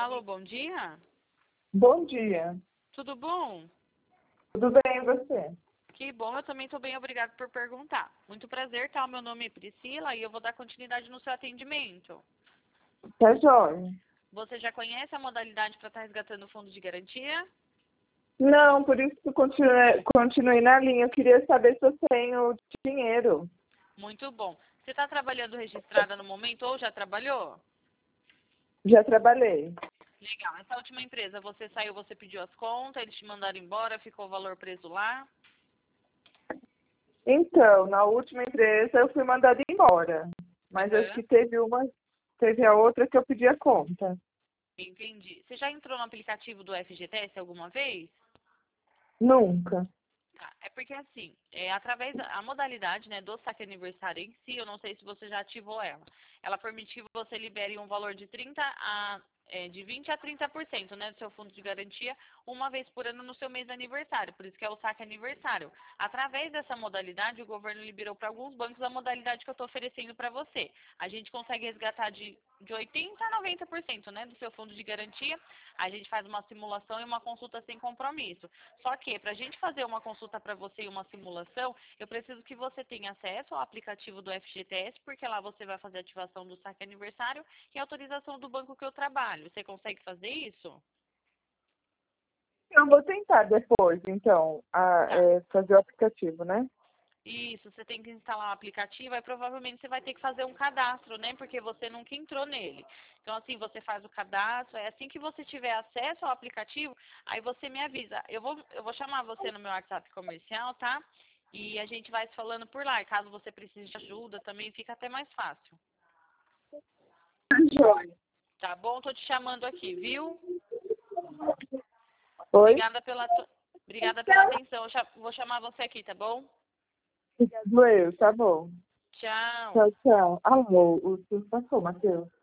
Alô, bom dia? Bom dia. Tudo bom? Tudo bem, e você? Que bom, eu também estou bem, obrigado por perguntar. Muito prazer, tá? O meu nome é Priscila e eu vou dar continuidade no seu atendimento. Tá jóia? Você já conhece a modalidade para estar resgatando o fundo de garantia? Não, por isso que eu continuei na linha. Eu queria saber se eu tenho dinheiro. Muito bom. Você está trabalhando registrada no momento ou já trabalhou? Já trabalhei. Legal. Essa última empresa, você saiu, você pediu as contas, eles te mandaram embora, ficou o valor preso lá? Então, na última empresa eu fui mandada embora. Mas acho Aham. que teve a outra que eu pedi a conta. Entendi. Você já entrou no aplicativo do FGTS alguma vez? Nunca. Tá, é porque assim, através da modalidade, né, do saque aniversário em si, eu não sei se você já ativou ela. Ela permite que você libere um valor de 20 a 30%, né, do seu fundo de garantia, uma vez por ano no seu mês de aniversário. Por isso que é o saque aniversário. Através dessa modalidade, o governo liberou para alguns bancos a modalidade que eu estou oferecendo para você. A gente consegue resgatar de 80 a 90%, né, do seu fundo de garantia. A gente faz uma simulação e uma consulta sem compromisso. Só que, para a gente fazer uma consulta para você e uma simulação, eu preciso que você tenha acesso ao aplicativo do FGTS, porque lá você vai fazer a ativação do saque aniversário e autorização do banco que eu trabalho. Você consegue fazer isso? Eu vou tentar depois, então, Tá. fazer o aplicativo, né? Isso, você tem que instalar o aplicativo, aí provavelmente você vai ter que fazer um cadastro, né? Porque você nunca entrou nele. Então, assim, você faz o cadastro, é assim que você tiver acesso ao aplicativo, aí você me avisa. Eu vou chamar você no meu WhatsApp comercial, tá? E a gente vai se falando por lá. E caso você precise de ajuda, também fica até mais fácil. Tá jóia. Tá bom? Tô te chamando aqui, viu? Oi? Obrigada pela atenção. Vou chamar você aqui, tá bom? Obrigado, tá bom. Tchau. Tchau, tchau. Alô, o senhor passou, Matheus.